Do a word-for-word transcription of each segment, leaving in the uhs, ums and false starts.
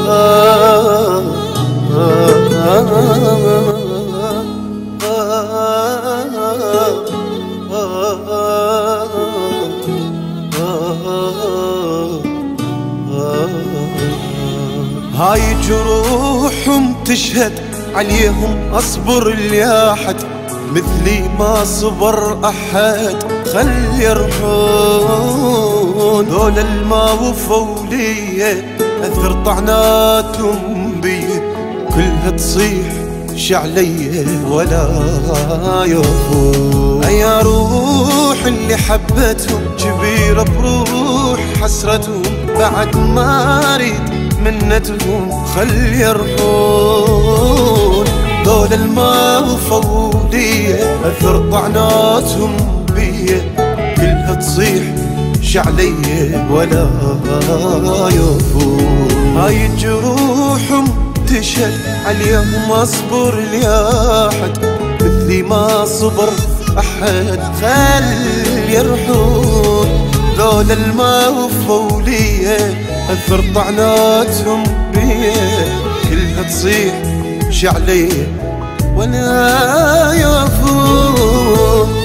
هاي جروحهم تشهد عليهم أصبر الياحد مثلي ما صبر أحد خل يرحون ذول الما وفوا لي أثر طعناتهم بي كلها تصيح شعلي ولا يوفون. يا روح اللي حبتهم كبيرة بروح حسرتهم بعد ما أريد منتهم خل يرحون ذول الما وفوا لي أثر طعناتهم بي كلها تصيح شعلي ولا يوفون. هاي جروحهم تشهد عليهم أصبر لأحد مثلي ما صبر أحد خل يرحون ذول الما وفوا لي أثر طعناتهم بي كلها تصيح شعلي ولا يوفون.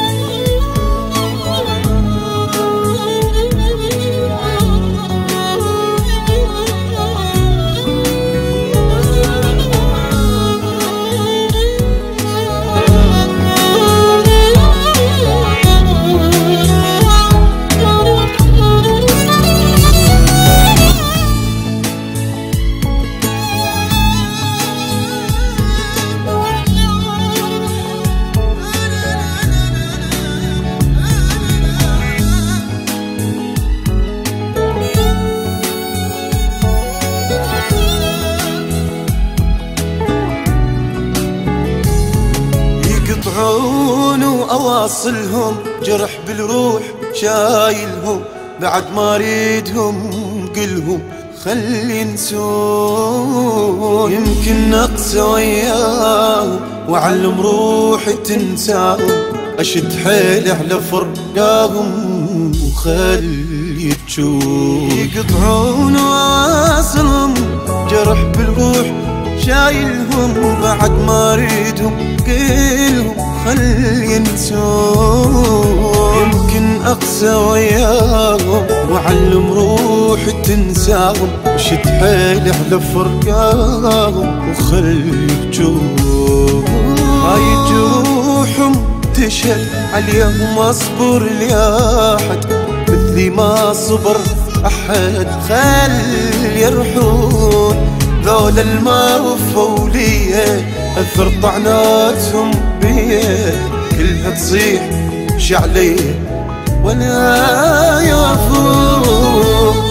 يقطعون وأواصلهم جرح بالروح شايلهم بعد ما اريدهم قلهم خل ينسون. يمكن نقص وياهم وعلم روحي تنساهم أشد حيلي على فرقاهم وخلي تشوف. يقطعون وأواصلهم جرح بالروح شايلهم بعد ما اريدهم قلهم خل ينسون. يمكن اقسى وياهم وعلم روحي تنساهم وشد حيلي على فرقاهم وخلي تشوف. هاي جروحهم تشهد عليهم اصبر لأحد مثلي ما صبر أحد خل يرحون ذول الما وفوا لي أثر طعناتهم بي كلها تصيح شعلي ولا يوفون.